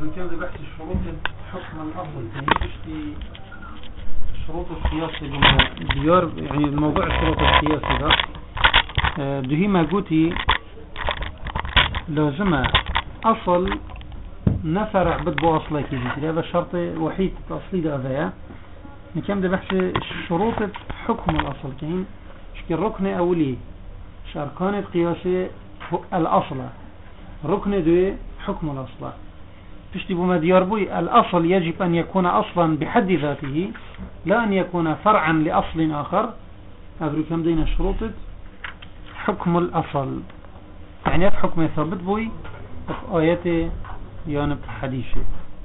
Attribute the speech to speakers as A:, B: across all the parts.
A: كان بحث شروط حكم الأصل يعني شروط القياس ديار يعني الموضوع شروط القياس ده دهما قوتي لازم أصل نفرع بدبو أصلي كذي هذا الشرط وحيد أصلي ده هذا نكمل ده بحث شروط حكم الأصل كين شكل ركن أولي شاركان القياسي الأصل ركن دو حكم الأصل تشتبه ما ديار بوي الأصل يجب أن يكون أصلا بحد ذاته لا أن يكون فرعا لأصل آخر أدري كم دينا شروط حكم الأصل يعني حكم ثابت بوي في آيات يانب حديثة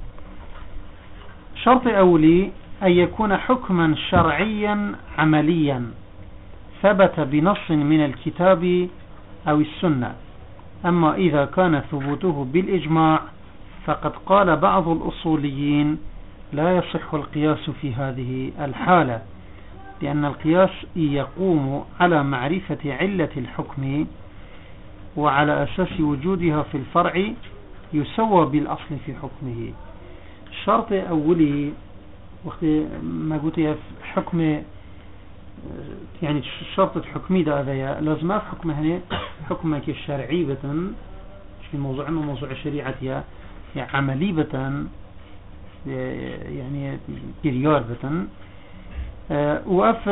A: شرط أولي أن يكون حكما شرعيا عمليا ثبت بنص من الكتاب أو السنة أما إذا كان ثبوته بالإجماع فقد قال بعض الأصوليين لا يصح القياس في هذه الحالة لأن القياس يقوم على معرفة علة الحكم وعلى أساس وجودها في الفرع يسوى بالأصل في حكمه شرط أولي وقت ما قلت في حكم يعني الشرط الحكمي ده هذا لازم أف حكمه هنا حكمك الشرعي بتن في موضوع ما موضوع الشريعة يعني عملي بتن يعني كريار بتن وأف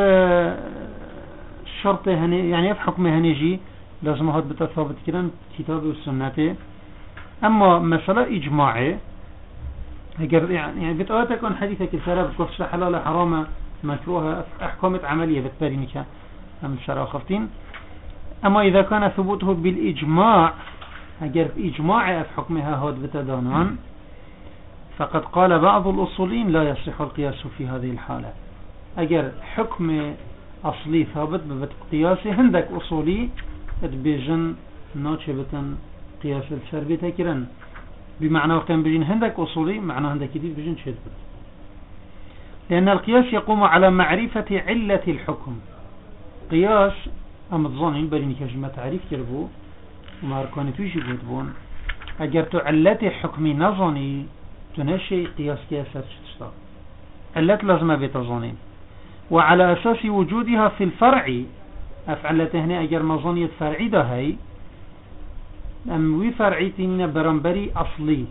A: الشرط هنا يعني أف حكمه هنيجي لازم هاد بتثابت كده كتاب والسنة أما مسألة إجماعي يعني بتقاتك عن حديثك السلام بتقفش حلال حرام مكروه أحكامة عملية بتبارينك من الشرع خفتين أما إذا كان ثبوته بالإجماع أجر إجماع حكمها هاد بتدانان فقد قال بعض الأصولين لا يصح القياس في هذه الحالة أجر حكم أصلي ثابت بقياسي عندك أصولي بيجن ناتشبة قياس الشربي تكرن بمعنى وقت بيجن عندك أصولي معنى عندك جديد بيجن شدبت لأن القياس يقوم على معرفة علة الحكم قياس أم الظنين بلين كجمة تعريف كربو وما أركان فيش يقولون أجرت علة حكم نظني تنشي قياس كياسات شتشتا علة لازم بتظنين وعلى أساس وجودها في الفرع أفعلته هنا أجر نظنية فرعي ده هاي أم وي فرعيتي من برنبري أصلي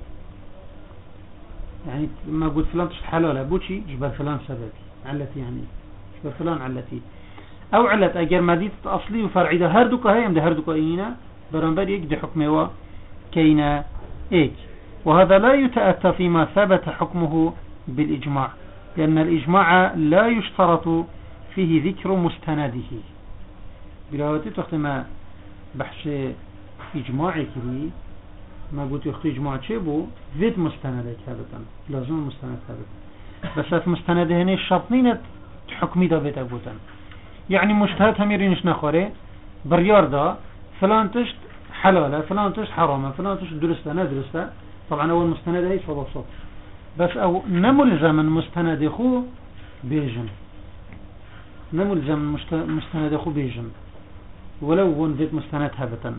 A: يعني ما قلت فلان حلال بوشي جبر فلان سبب علتي يعني جبر فلان علتي أو علت أجر مديت أصلي وفرعي ده هردوك هاي أم ده هردوك إينا برنبري إيك ده حكمه كينا إيك وهذا لا يتأتى فيما ثبت حكمه بالإجماع لأن الإجماع لا يشترط فيه ذكر مستنده بلاوتي تختم بحث إجماعي كذي ما قلت يختي إجماع شيبو ذات مستندك هذا لازم مستند هذا بس مستنده هنا الشرطين حكمي ده بيت أبوتن يعني مجتهد هميرينش نخوره بريار ده فلان تشت حلالة فلان تشت حرامة فلان تشت درسته ندرسته طبعا أول مستند هي صد صد بس أو نملزم مستند خو بيجن نملزم مستند خو بيجن ولو هون ذات مستند هبتا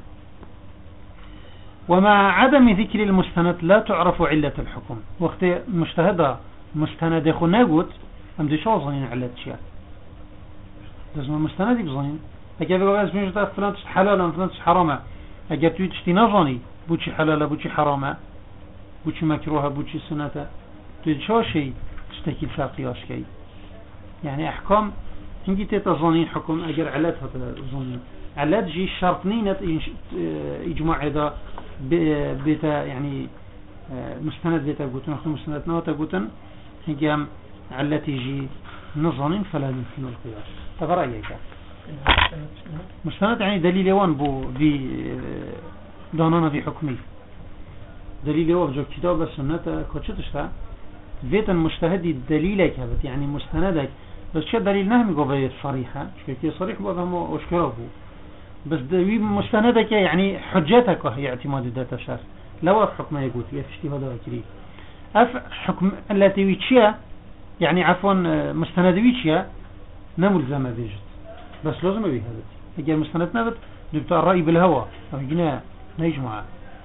A: ومع عدم ذكر المستند لا تعرف علة الحكم وقت مجتهدة مستند خو ناقود أم دي شو ظنين علة شيء لازم المستند يبظنين أجاب بقى اسمه جدا فلان تشت حلالة فلان تشت حرامة أجاب توي تشتي نظني بوشي حلالة بوشي حرامة بوشي مكروهة بوشي سنة توي شو شيء تشتكي الفاقياش كي يعني أحكام هنجي تتظنين حكم أجر علتها تظنين علت جي شرطنين إجماع إذا بيتا يعني مستند بيتا قوتن أخذ مستند نواتا قوتن هنجي علتي جي نظن فلا يمكن القياس تفرأيك مستند يعني دليل وان بو دي دانانا في حكمي دليل وان جو كتاب السنة كتشتشتا فيتا مجتهدي دليلك هبت يعني مستندك بس شو دليل نهمي قبل صريحة شكل صريح بقى هم أشكره بس دوي مستندك يعني حجتك هي اعتماد الداتا شاس لو حكم يقول يفشتي هذا كريه حكم التي ويتشيا يعني عفوا مستند ويتشيا نملزم بيجت بس لازم بيه هذا يجي المستند نبت نبتاع الرأي بالهوى أو يجينا نجمع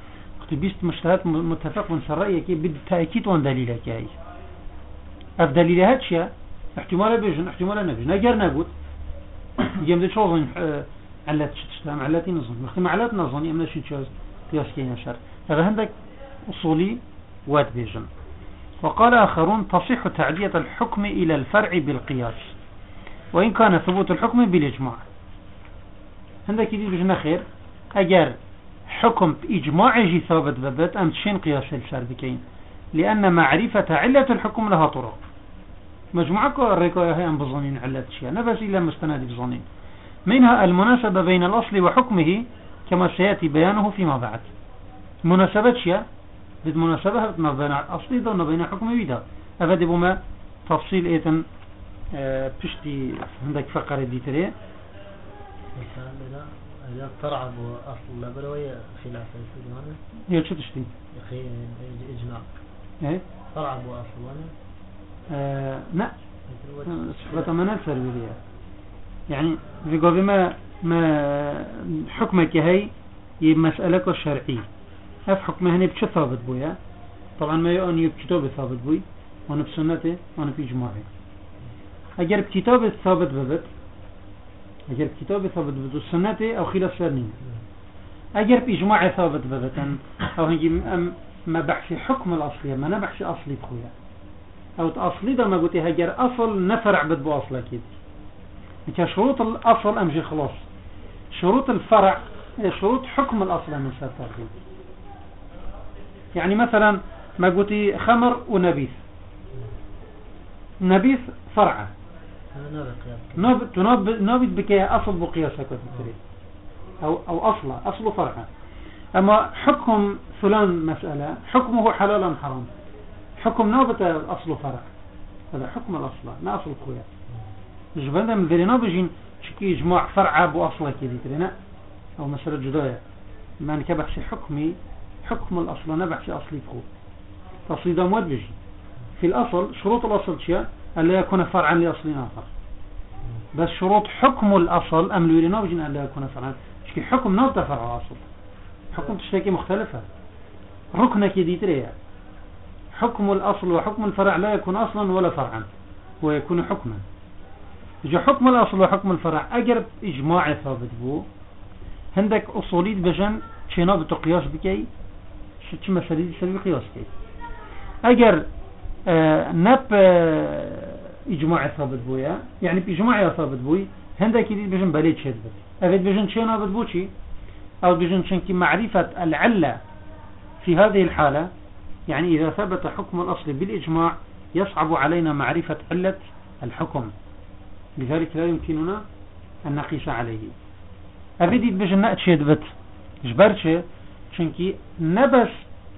A: وقت بيست مجتهد متفق من سرية كي بالتأكيد وان دليلة كاي اف دليلة هاتشيا احتمال بيجن احتمال نبيجن اگر نبود يمدي شو ظن علات تشتام علاتي نظن مختم علات نظن يمنا شي تشاز قياس كينا شر هذا هندك أصولي واد بيجن. وقال آخرون تصح تعدية الحكم إلى الفرع بالقياس وإن كان ثبوت الحكم بالإجماع. هندك يدي بيجن خير اگر حكم بإجماع جي ثابت ببت أم تشين قياس السر بكين لأن معرفة علة الحكم لها طرق مجموعة الرقاية هي أن بظنين علة الشيء نفس إلا مستند بظنين منها المناسبة بين الأصل وحكمه كما سيأتي بيانه فيما بعد. مناسبة شيء بالمناسبة ما بين الأصل وما بين حكمه بدا أفاد بما تفصيل إيتن بشتي عندك فقرة ديتري
B: إذا طرع أصل لبروية خلاف السجوانة
A: هي شو تشتي
B: إجماع
A: إيه
B: طرع أصل وانا
A: لا صفة ما نفسر بذيها يعني في قبل ما حكمك هي مسألة الشرعية اف حكمه هني بشو ثابت بويا طبعا ما يؤني بكتاب ثابت بوي وانا بسنته وانا بإجماعه اگر بكتاب ثابت ببت اگر بكتاب ثابت ببت وسنته او خلاف سرنين اگر بإجماع ثابت ببت او هنجي ما بحث حكم الأصلية ما نبحث أصلي بخويا او اصلي ده ما قلت هجر اصل نفرع بدبو اصل اكيد انت شروط الاصل امشي خلاص شروط الفرع شروط حكم الاصل من ساتر يعني مثلا ما قلت خمر ونبيذ نبيذ فرعه نابت بكي اصل بقياسك او اصل فرعه اما حكم فلان مسألة حكمه حلالا حرام حكم نابت أصل فرع هذا حكم الأصل ما أصل قوية مش بنده من ذلك نابجين شكي إجماع فرع بأصله كذي ترينا أو مسألة جداية ما نكبحش حكمي حكم الأصل نبحش أصلي بخو تصيدا مواد بيجي في الأصل شروط الأصل شيء ألا يكون فرعا لأصل آخر بس شروط حكم الأصل أملوا لنا بجين ألا يكون فرعا شكي حكم نابت فرع أصل حكم تشتكي مختلفة ركنك كذي تريا حكم الأصل وحكم الفرع لا يكون أصلا ولا فرعا ويكون حكما إذا حكم الأصل وحكم الفرع أجرب إجماع ثابت بو عندك أصوليد بجن شناب تقياس بكي شو مسألة سبب قياس كي أجر نب إجماع ثابت بويا يعني بإجماع ثابت بوي عندك يدي بجن بليد شد أفيد بجن شناب بوشي أو بجن شنكي معرفة العلة في هذه الحالة يعني إذا ثبت حكم الأصل بالإجماع يصعب علينا معرفة علة الحكم لذلك لا يمكننا أن نقيس عليه أبدي بجنة تشدبت جبرتش شنكي نبس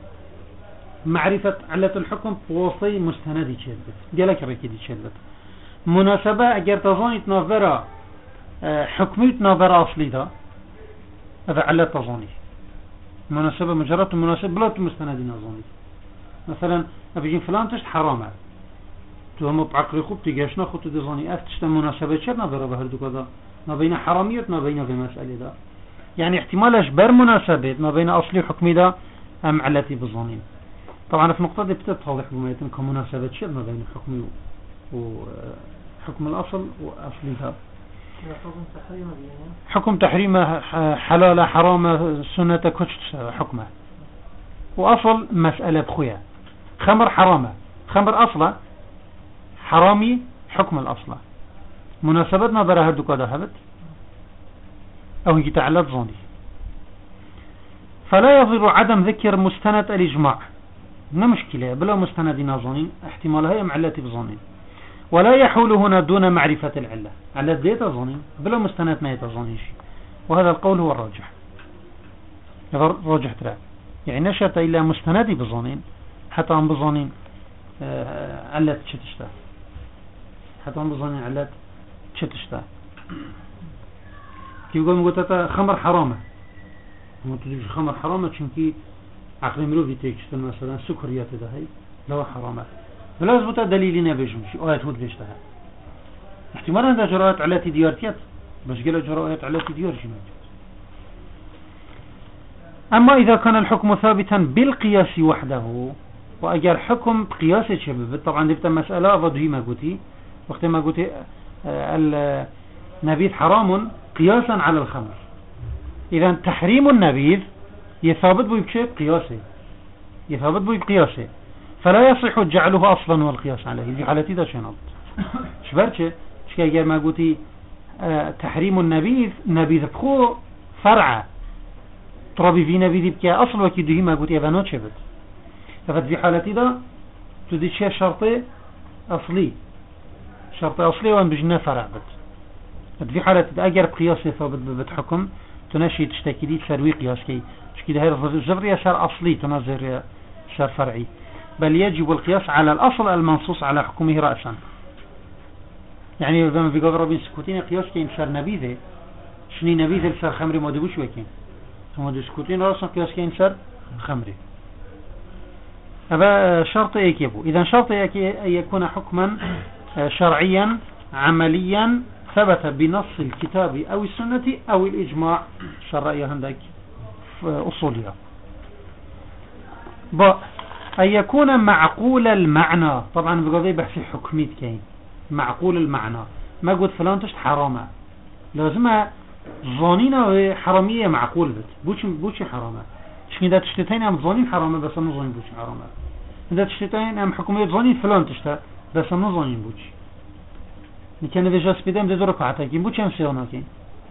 A: معرفة علة الحكم بوصي مستندي تشدبت قالك ركيدي تشدبت مناسبة أجر تظني تنظر حكمي تنظر أصلي ده هذا علة تظني مناسبة مجرد مناسبة بلا مستندي نظني مثلا أبيجين فلان تشت حرامه تو بعقل خوب تيجاشنا خود تدزاني أفتش مناسبة شر نظر بهردو كذا ما بين حرامية ما بين في مسألة ده يعني احتمالش بر مناسبة ما بين أصلي وحكمي ده أم علتي بظنين طبعا في نقطة دي بتتوضح بما يتم كمناسبة شر ما بين حكمي وحكم الأصل وأصلي ده حكم تحريم حلال حرام سنة كتش حكمه وأصل مسألة بخويا خمر حرامة خمر أصلا حرامي حكم الأصل مناسبتنا برا هردو كذا هبت أو هنجي تعلت ظني فلا يضر عدم ذكر مستند الإجماع ما مشكلة بلا مستند نظنين احتمالها معلتي بظنين ولا يحول هنا دون معرفة العلة علة ذات ظنين بلا مستند ما يتظنين شيء وهذا القول هو الراجح راجح ترى يعني نشأت إلى مستندي بظنين حتى عم بظنين علة تشتشتا حتى عم بظنين علة تشتشتا كيف يقول مقولتا خمر حرامة ما تجيش خمر حرامة چونكي عقل مروفي تيكشتن مثلا سكريات ده هاي لو حرامة بلا زبطة دليلنا بيجمشي آيات هود بيشتها احتمال عندها جرائات علاتي ديارتيات بس قلت جرائات علاتي ديار جماعة أما إذا كان الحكم ثابتا بالقياس وحده، وأجر حكم قياس شبه طبعا دفت مسألة ضدهي ما قلتي وقت ما قلتي النبيذ حرام قياسا على الخمر، إذا تحريم النبيذ يثابت بشيء قياسي، يثابت بقياسه، فلا يصح جعله أصلا والقياس عليه في حالتي ذا شنط شبرتش شكا ما قلتي تحريم النبيذ نبيذ بخو فرع ترابي في نبيذ بكي أصل وكيدهي ما قلتي أبنات شبت، ففي حالتي ذا تدي شيء شرطي أصلي، شرطي أصلي وان بجنا فرع بت في حالتي أجر قياس ثابت بتحكم تنشي تشتكي دي تسروي قياس كي كده هي الزفرية شر أصلي تنظر شر فرعي، بل يجب القياس على الأصل المنصوص على حكمه رأسا. يعني لما في قبر ربين سكوتين قياس كين شر نبيذه شني نبيذه شر خمري ما دبوش وكين ثم دو سكوتين رأسا قياس كين شر خمري. هذا شرط يكيبه. إذا شرط أن يكون حكما شرعيا عمليا ثبت بنص الكتاب أو السنة أو الإجماع شرعيا هندك أصولها. أن يكون معقول المعنى، طبعا بقضي بحث حكميت كين معقول المعنى، ما قلت فلان تشت حرامة لازم ظانينا حرامية معقول بت بوش حرامة شكين دا تشتتين ام ظانين حرامة بس ام ظانين بوش حرامة، دا تشتتين ام حكومية ظانين فلان تشتا بس ام ظانين بوش نكان في جاس بيدام دي دور كعتاكين بوش ام سيوناكين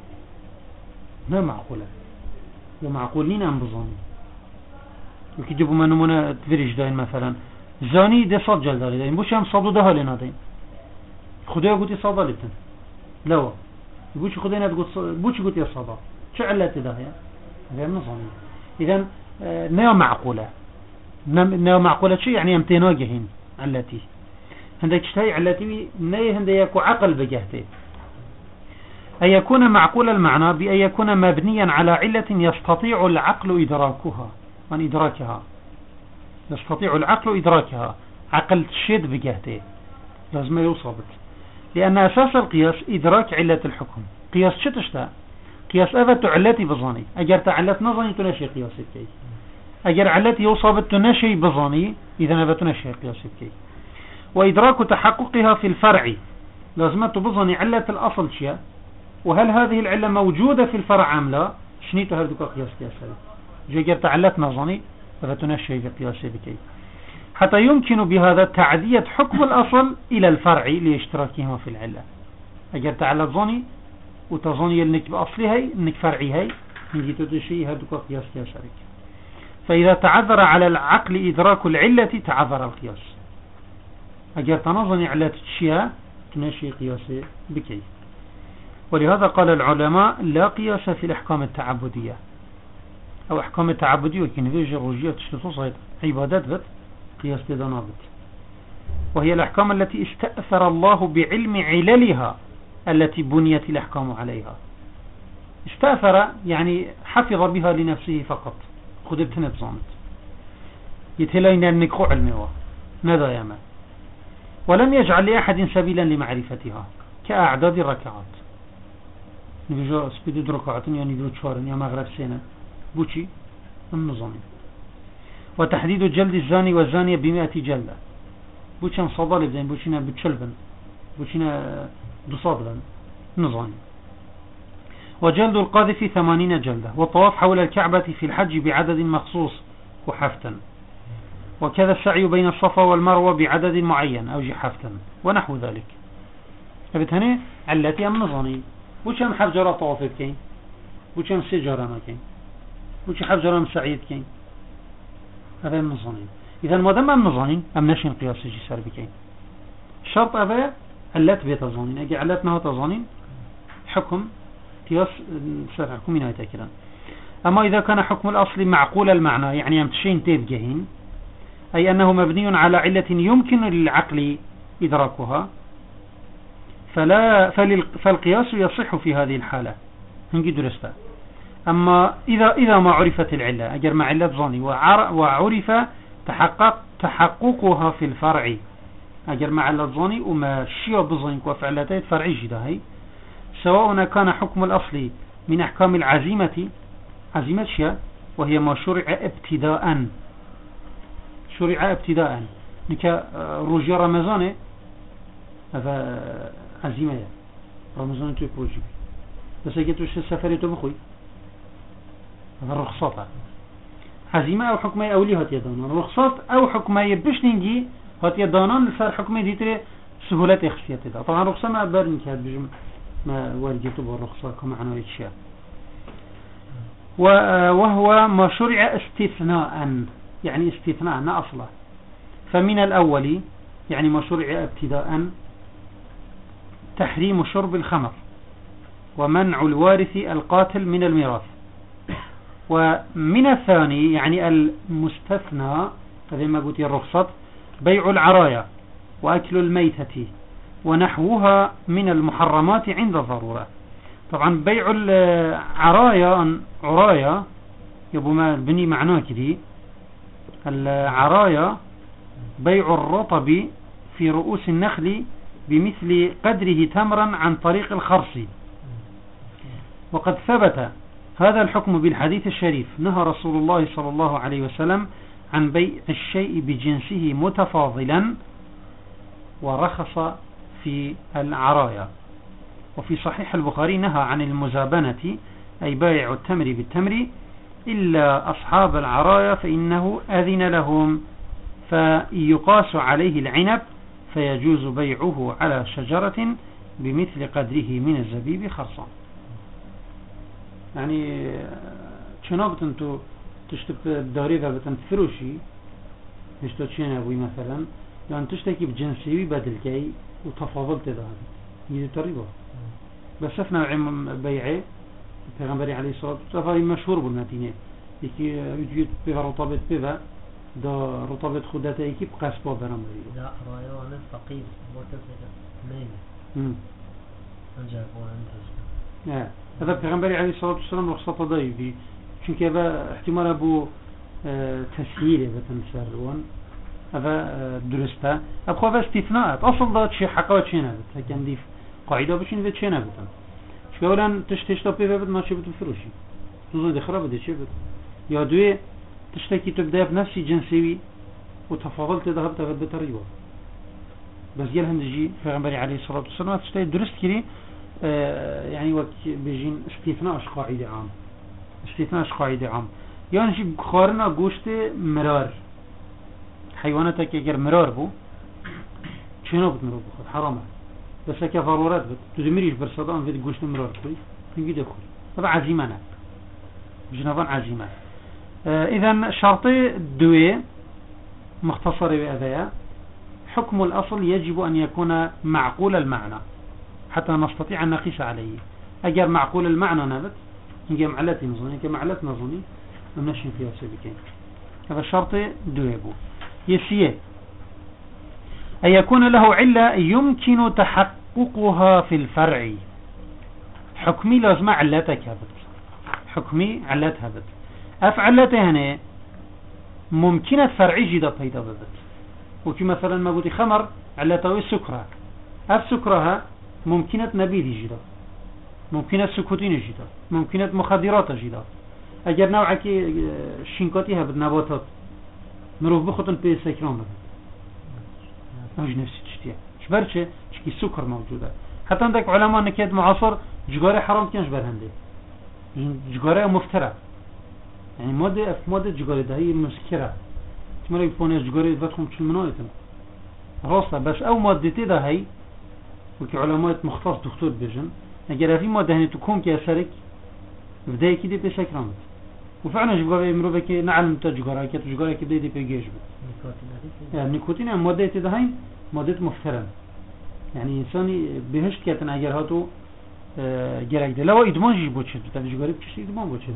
A: ما معقولة يا معقولين ام بظانين. وكي جبوا ما نمونا تفريج داين مثلا زاني دي صاد جلداري داين بوش ام صادو ده لنا داين خدويا قوتي صادا لبتن لوا بوش خدينا بوش قوتي صادا شو علاتي ده هذا نظامي. إذن نيو معقولة نيو معقولة شيء يعني امتناجهين علاتي عندك شيء علاتي نيو هندي يكو عقل بجهته. أن يكون معقول المعنى بأن يكون مبنيا على علة يستطيع العقل إدراكها من إدراكها، يستطيع العقل إدراكها عقل تشد بجهته لازم يوصبت، لأن أساس القياس إدراك علة الحكم. قياس شتشتا قياس أفت علتي بظاني أجر تعلت نظني تنشي قياس الكي أجر علتي يوصبت تنشي بظاني إذا أفت تنشي قياس الكي. وإدراك تحققها في الفرع لازمت بظاني علة الأصل شيء، وهل هذه العلة موجودة في الفرع أم لا شنيت هردك قياس جاء تعلت نظني فتنشي في قياس بكي، حتى يمكن بهذا تعدية حكم الأصل إلى الفرع لاشتراكهما في العلة. أجر تعلت ظني وتظني انك بأصلي هاي انك فرعي هاي نجي تدشي هردك قياس شريك. فإذا تعذر على العقل إدراك العلة تعذر القياس. أجر تنظني علة تشيها تنشي قياس بكي. ولهذا قال العلماء لا قياس في الأحكام التعبدية أو أحكام التعبدية وكين فيجي الرجية تشتتصيد عبادات بت قياس تدنابت، وهي الأحكام التي استأثر الله بعلم عللها التي بنيت الأحكام عليها. استأثر يعني حفظ بها لنفسه فقط خدبت نبزانت يتلين النكو علمها ماذا يعمل، ولم يجعل لأحد سبيلا لمعرفتها كأعداد الركعات نبجو سبيد ركعات يعني دو تشارن يا مغرب سنة بوشي النظامي. وتحديد جلد الزاني والزانية ب100 جلدة بوشان صدال بزين بوشينا بتشلبن بوشينا بصادبن نظامي. وجلد القاذف 80 جلدة. والطواف حول الكعبة في الحج بعدد مخصوص وحفتا، وكذا السعي بين الصفا والمروة بعدد معين أو حفتا ونحو ذلك. فبتهني علتي أم نظامي وشام حفجرة طوافت كين وشام سجارة ما كين وش حفجرة مسعيد كين هذا النظامين. إذا ما دام النظامين أم نشين قياس يجي سر بكين شرط أبا علت بيت الظانين أجي علتنا تظانين حكم قياس سر حكم نهاية كلام. أما إذا كان حكم الأصل معقول المعنى يعني أمتشين تيبجهين أي أنه مبني على علة يمكن للعقل إدراكها فالقياس يصح في هذه الحالة هنجي درستا. أما إذا ما عرفت العلة أجر مع علة ظني وعرف تحققها في الفرع أجر مع علة ظني وما شيء بظنك وفعلتين فرعي جدا هي، سواء كان حكم الأصل من أحكام العزيمة عزيمة شيء وهي ما شرع ابتداء. شرع ابتداء نكا روجي رمضان هذا عزيمة رمضان توي بروجي بس اجيت وش السفر بخوي هذا الرخصات عزيمة او حكمة اولي هات يدانان الرخصات او حكمة باش نجي هات يدانان صار حكمة ديتري سهولة اخشيت ده طبعا رخصة ما برن كاد بجم ما والجيتو بالرخصة كما عنه الشيء وهو ما شرع استثناء يعني استثناء نا أصله. فمن الأول يعني ما شرع ابتداء تحريم شرب الخمر ومنع الوارث القاتل من الميراث. ومن الثاني يعني المستثنى هذا ما قلت الرخصة بيع العرايا وأكل الميتة ونحوها من المحرمات عند الضرورة. طبعا بيع العرايا يبو ما بني معناه كذي العرايا بيع الرطب في رؤوس النخل بمثل قدره تمرا عن طريق الخرص. وقد ثبت هذا الحكم بالحديث الشريف نهى رسول الله صلى الله عليه وسلم عن بيع الشيء بجنسه متفاضلا ورخص في العرايا. وفي صحيح البخاري نهى عن المزابنة أي بائع التمر بالتمر إلا أصحاب العرايا فإنه أذن لهم فيقاس عليه العنب فيجوز بيعه على شجرة بمثل قدره من الزبيب خرصا. يعني شنو انتو تشتك الدوريفة بتنفروشي اشتو تشين ابوي مثلا لان تشتكي بجنسي بدل كي وتفاضلت هذا يجي تريبه بس شفنا بيعه البيغمبري عليه الصلاة والسلام مشهور بالمدينة يكي يجي بيها رطبت بيها دا رطبت خدته يكي بقاسبه برامبري
B: لا رايوان فقير مرتفع مين انجابوا عندها
A: هذا البيغمبري عليه الصلاة والسلام رخصة ضيفي چونك هذا احتمال ابو تسهيله بتنسرون هذا درسته ابخو هذا استثناءات اصل ده شيء حقا شيء نبت لكن دي قاعده بشين ذا شيء نبت شو اولا تشتو بيه بد ما شي بتفروشي تظن دي خراب دي شي بد يا دوي تشتكي تبدا بنفس جنسي وتفاضلت ذهب تبد بتريبه بس جيل هندجي پیغمبري عليه الصلاه والسلام تشتي درست كري يعني وقت بيجين استثناء قاعده عام استثناء قاعده عام يعني شي خارنا گوشت مرار حيوانات اگر مرار بو شنو بتمرو بخور حرامه بس اگه ضرورت بود تدمريش برصدان في گوشت مرار خوي تنجي دخل هذا عزيمه جنابان عزيمه اذا شرطي دوي مختصر بأذية حكم الأصل يجب أن يكون معقول المعنى حتى نستطيع أن نقيس عليه أجر معقول المعنى نبت نجي معلت نظني نجي معلت نظني ونشن فيها سبكين هذا الشرط دويبو يسيه أن يكون له علة يمكن تحققها في الفرع حكمي لازم علتك هبت حكمي علت هبت أفعلته هنا ممكنة فرعي جدا بيدا ببت وكي مثلا ما قلت خمر علته السكرة السكرها ممكنة نبيذ جدا ممكنة سكوتين جدا ممكنة مخدرات جدا اگر نوعك شنكاتي هبت نباتات مروف بخطن بي سكران ببت اوج نفسي تشتيا شبر چه چكي سكر موجودة حتى عندك علماء نكيد معاصر جغاري حرام كنش برهنده جغاري مفترى يعني مادة جغاري ده هي مسكرة تمرا يفوني جغاري بدخم چل منايتن راسته بس او مادتي ده هي وكي علماء مختص دكتور بيجن اگر في مادة هني تكون كي اثرك بداية كده بشكرامت وفعلا جغاري مروفة كي نعلم تا جغاري كي تجغاري كي بداية بيجيش يعني نيكوتين مادة ده هي مادة مفترى يعني انساني بهشت كاتن اگر هاتو گرک ده لو ادمان جي بوچه تا جغاري بچش ادمان بوچه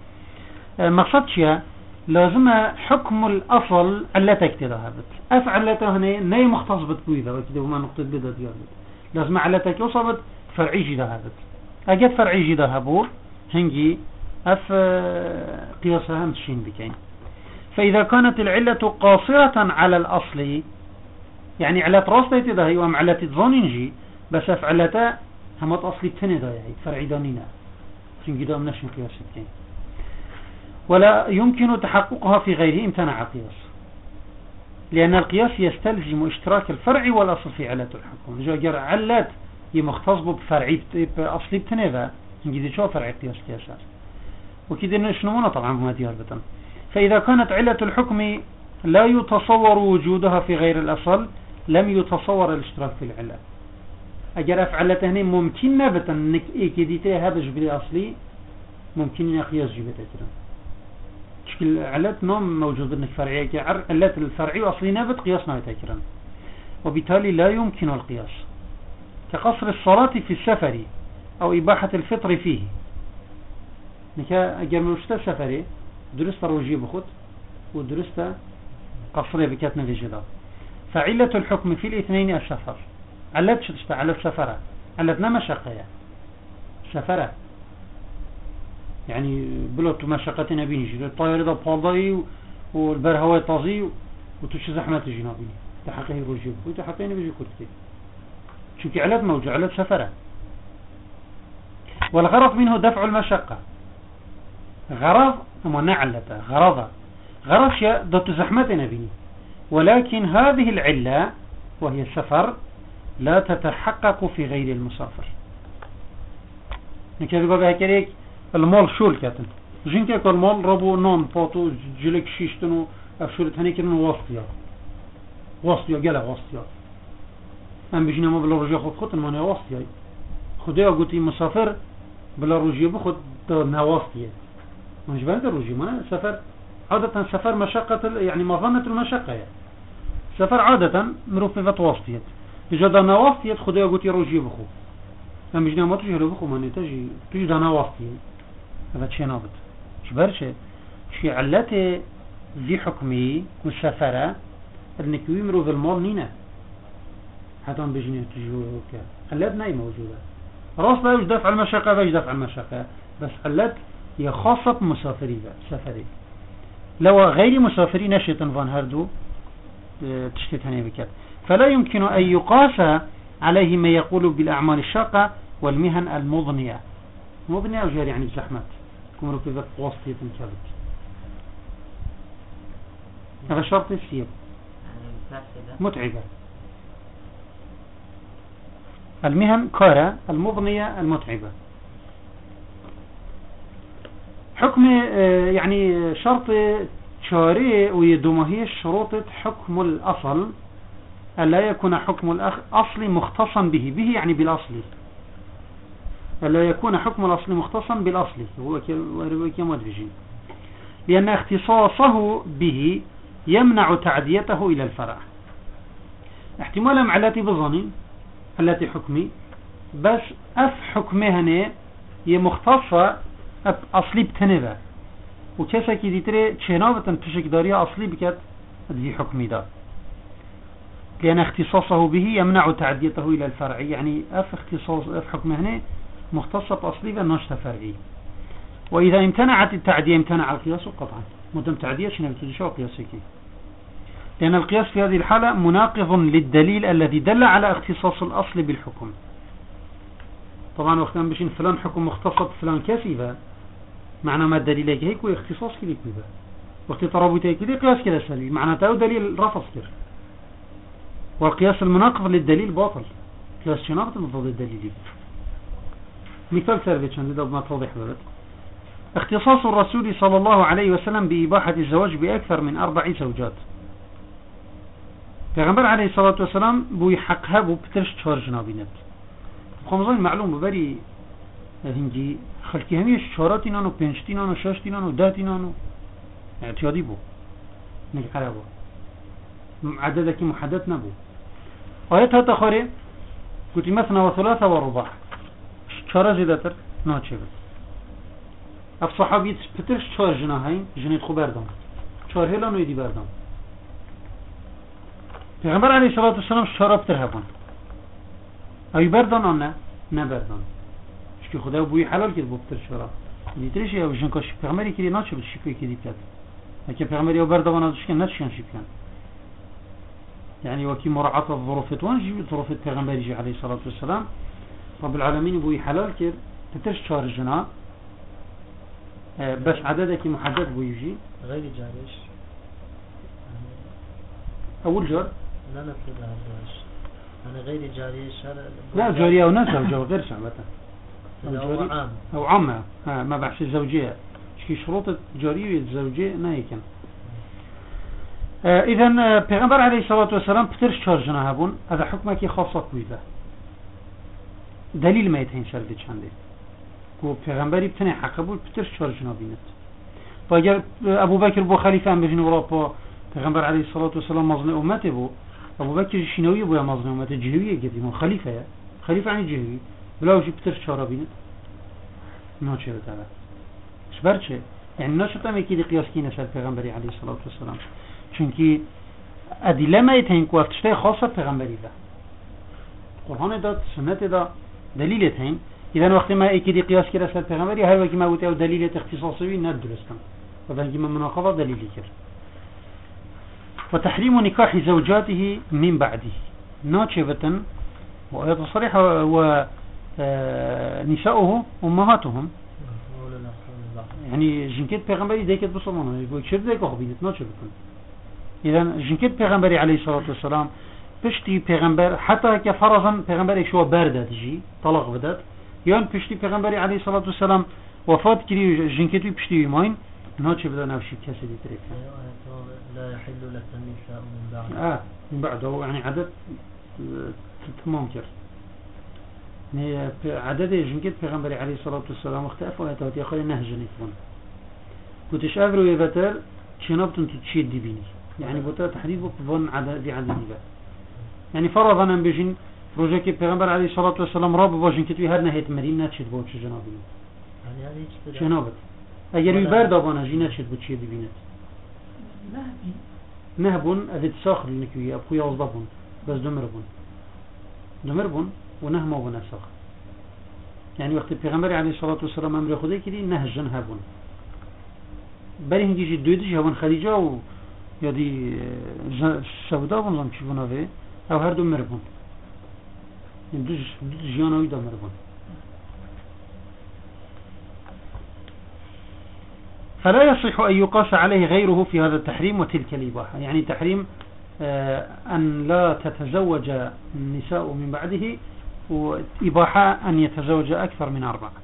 A: مقصد چيه لازم حكم الأصل علتك تذهبت أفعلته هنا ناي مختص بتبويذا وكذا وما نقطة بدأ ديالك لازم علتك يصبت فرعي ذهبت أجد فرعي ذهبوا هنجي قياسها مشين بكين. فإذا كانت العلة قاصرة على الأصل يعني علة راسته تذهي وام علة الظنينجي بس أفعلته همت أصل التنى ذهي فرعي دانينا هنجي دام نشن قياس بكين. ولا يمكن تحققها في غيره امتنع القياس، لأن القياس يستلزم اشتراك الفرع والأصل في علة الحكم. جو جر علة يمختص بفرعي بأصلي بتنفى نجد شو فرع قياس كياسات وكده نشنونه طبعا بمديار بطن. فإذا كانت علة الحكم لا يتصور وجودها في غير الأصل لم يتصور الاشتراك في العلة. أجر أفعلة هنا ممكن نبت أنك كديتها هذا جبري أصلي ممكن أن قياس جبتها كده شكل علة نوم موجود أنك فرعية علة الفرعي أصلي نبت قياس نبتها كده، وبالتالي لا يمكن القياس كقصر الصلاة في السفر أو إباحة الفطر فيه. نكا أجر مشتا سفري درست روجي بخد ودرست قصري بكاتنا في جدا. فعلة الحكم في الاثنين السفر. علت شتشتا على السفرة علتنا مشقة سفرة يعني بلوت مشقتنا بينجي الطائرة ده بالضي والبرهواء طازي وتش زحمة الجنابي تحقيه روجي وتحقيني بيجي كتير شوكي علت موجة علت سفرة. والغرض منه دفع المشقة. غرض أما نعلته غرض شيء ضد زحمتنا بني، ولكن هذه العلة وهي السفر لا تتحقق في غير المسافر. نكذب بها كريك المال شول كاتن جنك المال ربو نون باتو جلك شيشتنو افشولت هنيك انه واسطيا جلا واسطيا ام بيجينا ما بلا رجع خد ماني واسطيا خديها قلت مسافر بلا رجع بخد نواصطيا مش بعد الرجع ما سفر عادة سفر مشقة يعني مظنة المشقة يعني. سفر عادة مروف في واسطيا إذا نواصطيا خديها قلت رجع بخو ام بيجينا ما تجي بخو ماني تجي نواصطيا هذا شيء نابت شبرش شيء علته ذي حكمي والسفرة انك يمروا في المال نينا حتى بيجينا تجيوه كذا علتنا اي موجودة راس لا يجدف على المشقة لا يجدف على المشقة بس علت هي خاصة مسافري سفري لو غير مسافري نشيط فان هردو تشتت هني بكذا فلا يمكن ان يقاس عليه ما يقول بالاعمال الشاقة والمهن المضنية مضنية وجاري يعني الزحمات كمرو كذا واسطية كذا هذا شرط السير متعبة. المهن كارة المضنية المتعبة. حكم يعني شرط شاري ويدومه شروط حكم الأصل ألا يكون حكم الأصل مختصا به يعني بالأصل ألا يكون حكم الأصل مختصا بالأصل هو كمدرجين لأن اختصاصه به يمنع تعديته إلى الفرع. احتمالا معلاتي بظني التي حكمي بس حكمه هنا هي مختصة أصلي بتنبه وكسا كي ديتري تشينابة تشك داريا أصلي بكت ذي حكمي دا لأن اختصاصه به يمنع تعديته إلى الفرع يعني اختصاص حكمه هنا مختصة بأصلي بالنشط فرعي. وإذا امتنعت التعدية امتنع القياس قطعا مدام تعدية شنو بتجيشوا قياسك لأن القياس في هذه الحالة مناقض للدليل الذي دل على اختصاص الأصل بالحكم. طبعا وقتاً بشين فلان حكم مختص فلان كاسيبا معنى ما الدليل هيك واختصاص كده كده وقت ترابطه كده قياس كده سليم معنى تاو دليل رفض كده والقياس المناقض للدليل باطل قياس شنابة ضد الدليل. مثال ثابت عندي ده ما توضح بلد اختصاص الرسول صلى الله عليه وسلم بإباحة الزواج بأكثر من 4 زوجات. پیغمبر عليه الصلاة والسلام بوي حقها بو بترش 4 جنابينت خمزان معلوم ببري هنجي خلقي هميش 4 تينان و 5 تينان و 6 تينان و 10 تينان و اعتيادي بو نجحره بو عددك محدد نبو. آيات هاتا خوري قلت مثنى وثلاثة ورباع 4 زيادتر ناچه بس اف صحابيت بترش 4 جناهين جنيت خو بردم 4 هلان و يدي بردم. پیغمبر علیه الصلاة والسلام 4 بتر هبون اوی بردان آن نه بردان چون خدا بوی حلال کرد بتر 4 دیتریش یا وجن کاش پیغمبری کردی ناچه بود شیپی کردی کرد اگه پیغمبری او بردان آنش که نشون شیپیان يعني وكي مراعاة الظروف توانجي ظروف پیغمبری علیه الصلاة والسلام رب العالمين بوی حلال کرد بترش 4 جنا بس عددك محدد بيجي
B: غير جاريش
A: أول جار
B: لا نفرض هالدواش أنا غير جاريش
A: لا جارية وناس زوجة وغير شعبة
B: أو عام
A: أو عامة ما بحث الزوجية شكي شروط الجارية الزوجية نايكن إذن پیغمبر عليه الصلاة والسلام بترش شارجنا هبون هذا حكمك خاصة كويدة دليل ما يتهين شرده چنده و پیغمبری بتنه حق بود بترش شارجنا بينت فاگر ابو بكر بو خليفة هم بجن وراء پیغمبر عليه الصلاة والسلام مظن امته بو ابو بكر شنوي بو يا مظن امته جهوية قدي مو خليفة يا خليفة يعني جهوي بلا وجه بترش شارا بينت ناچه بتالا شبر چه يعني ناچه تم اكيد قياس كينا سر پیغمبری عليه الصلاة والسلام چونكي ادله ما يتهين كو افتشتاي خاصة پیغمبری ده قرآن داد سنة دا دليل يتهين إذا وقت ما اكيد قياس كده سر پیغمبری هاي وكي ما قلت او دليل اختصاصي ندرستم وبنجي من مناقضة دليل كر وتحريم نكاح زوجاته من بعده ناچبتن وآيات صريحة ونساؤه أمهاتهم يعني جنكت پیغمبری دیکت بسلمانه بو چرد دیگه خوبینت ناچبتن إذا جنكت پیغمبری عليه الصلاة والسلام پشتی پیغمبر حتی که فرضاً پیغمبر ایشوا برده جی طلاق بدد یان پشتی پیغمبری علیه الصلاة والسلام وفات کری جنکتوی پشتی ماین ناچه بده نفشی کسی دی تریک
B: لا يحل لك النساء من بعد
A: من بعده يعني عدد تمام كر يعني عدد جنكت پیغمبری علیه الصلاة والسلام اختلاف وهاتات يخلي نهج نتبون كنتش أفرو يبتر شنابتن تتشيد دي بيني يعني بوتا تحديد بوبون عدد دي يعني فرضا أن بيجين روجك پیغمبر عليه الصلاة والسلام راب باجين كتوي هر نهيت مدينة تشد بود چه جنابي
B: يعني هذه
A: جنابت اگر يبرد ابانا جينا تشد بود چه ببينت نهبون اذا تساخر لنكوي ابخو يوضبون بس دمربون ونهما ونساخ يعني وقت پیغمبر عليه الصلاة والسلام امر خده كدي نهجن هبون بري هنگي جي دويدش هبون خديجة و يدي سودا بونزم چي بوناوه او هر دو مربون دو جيانوي دا مربون فلا يصح أن يقاس عليه غيره في هذا التحريم وتلك الإباحة يعني تحريم أن لا تتزوج النساء من بعده وإباحة أن يتزوج أكثر من 4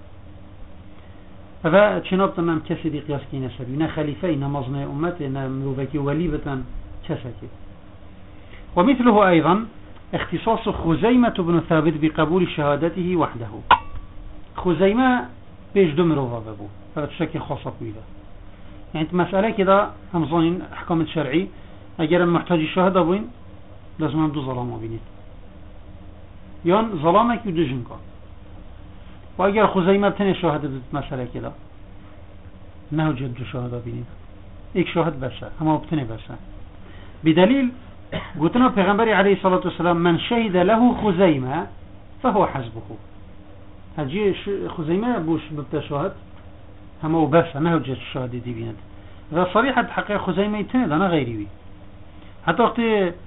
A: هذا شنبت أمام كسدي قياس كينا سبينا خليفين مظنى أمتنا مروبكي وليبة كسكي ومثله أيضا اختصاص خزيمة بن ثابت بقبول شهادته وحده خزيمة بيش دمرو بابو هذا تشكي خاصة بيدا يعني مسألة كده هم ظنين أحكام الشرعي أجر محتاج الشهادة بين لازم هم دو ظلامة بينيت يان ظلامك يدجنك وأجر خزيمة بتني شهادة مسألة كده نهو جد شهادة بينيت ايك شهد بس هما بتني بس بدليل قلتنا پیغمبر عليه الصلاة والسلام من شهد له خزيمة فهو حسبه هجي خزيمة بوش بتشهد هما وبس نهو جد الشهادة دي بينت إذا صريحة حقيقة خزيمة يتند أنا غيري بي حتى وقت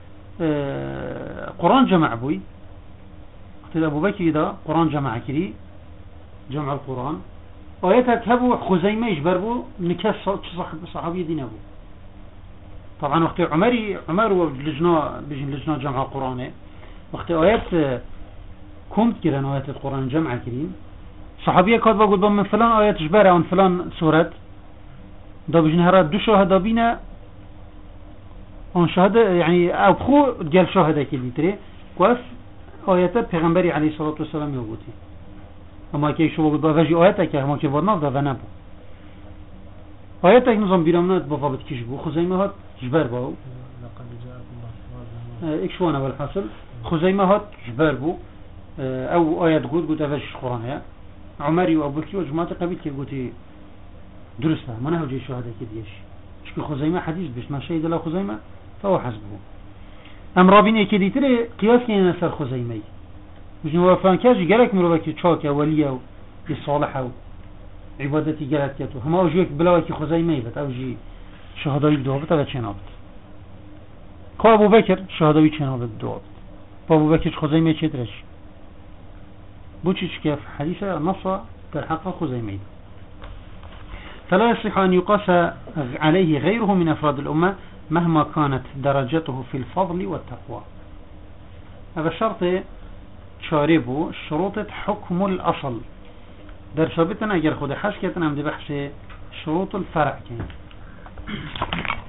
A: قرآن جمع بوي وقت أبو بكر إذا قرآن جمع كري جمع القرآن آياتك هبو خزيمة يجبر بو نكاس صحابي دين أبو طبعا وقت عمر ولجنا بيجين لجنا جمع القرآن وقت آيات كنت كران آيات القرآن جمع كريم صحابية كاتبه قلت من فلان آيات جبارة عن فلان سورة دا بيجين هرات 2 شاهدة بينا on شهادة يعني أو خو قال شهادة كلي تري كوف آيات پیغمبري عليه الصلاة والسلام يقولي أما كي شو بقول بفجي آياتك أما كي بدنا ده نبو آياتك نظام بيرامنات بفابت كيشبو خزيمة هات جبار باو
B: لقد جاءكم
A: إكشوانا والحاصل خزيمة هات جبار بو أو آيات قلت أفجي القرآن هي عمري وأبو بكر وجماعة قبيل كي قلتي درسها ما نهو جي شهادة كديش شكو خزيمة حديث بش ما شهد له خزيمة فهو حسبه أم رابين اكدي تري قياس كي نسر خزيمي مش نوافان كاجي قالك مروبكي تشاكا وليا وصالحة عبادتي قالت كاتو هما اوجيك بلاوكي خزيمي بت اوجي شهادوي بدوابت او چنابت كو ابو بكر شهادوي چنابت دوابت ابو بكر خزيمي چترش بوچيش كيف حديثة نصا در حق خزيمي فلا يصح أن يقاس عليه غيره من أفراد الأمة مهما كانت درجته في الفضل والتقوى. هذا الشرط شاربه شروط حكم الأصل در ثابتنا اگر خود حش کتن هم دی بحث شروط الفرع کنید.